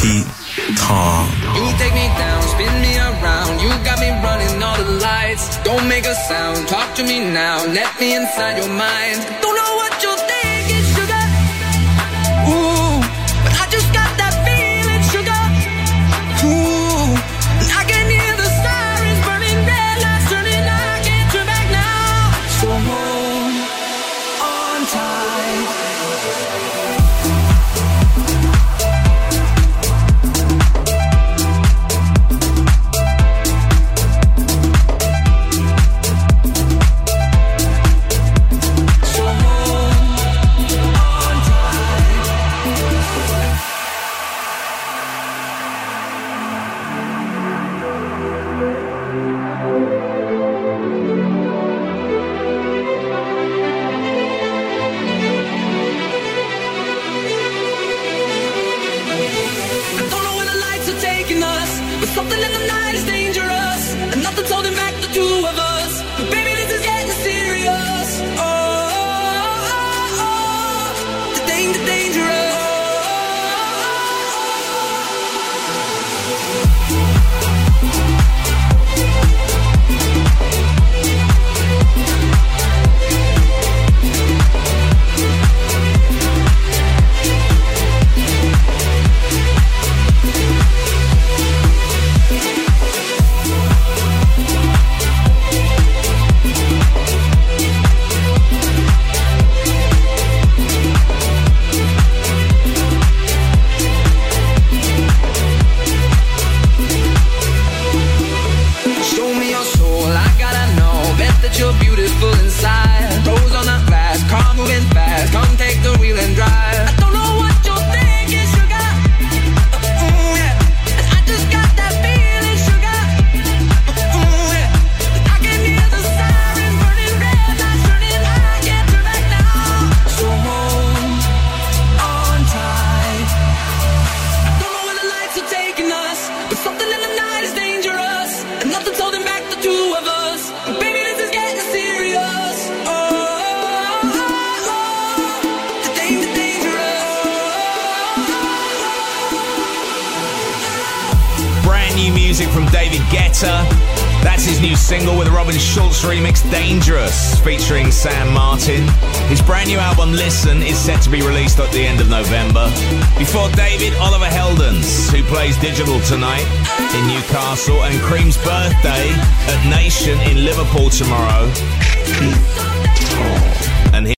Pete Tong. You take me down, spin me around. You got me running all the lights. Don't make a sound, talk to me now. Let me inside your mind. Don't know what you're thinking, sugar. Ooh, but I just got that feeling, sugar. Ooh, and I can hear the sirens burning, red lights turning. I can't turn back now. So hold on tight. Something in the night is dangerous, and nothing's holding back the two of us. But baby, this is getting serious. Oh, oh, oh, the dangerous. You're beautiful inside. Rose on the glass, car moving fast. Come take the wheel and drive. I don't know what you're thinking, sugar. Yeah. And I just got that feeling, sugar. Yeah. I can hear the sirens burning, red lights turning. I can't turn back now. So hold on tight. I don't know where the lights are taking us, but something in the night is dangerous, and nothing's holding back the two of us. Baby, new music from David Guetta. That's his new single with a Robin Schulz remix, Dangerous, featuring Sam Martin. His brand new album, Listen, is set to be released at the end of November. Before David, Oliver Heldens, who plays Digital tonight in Newcastle, and Cream's birthday at Nation in Liverpool tomorrow.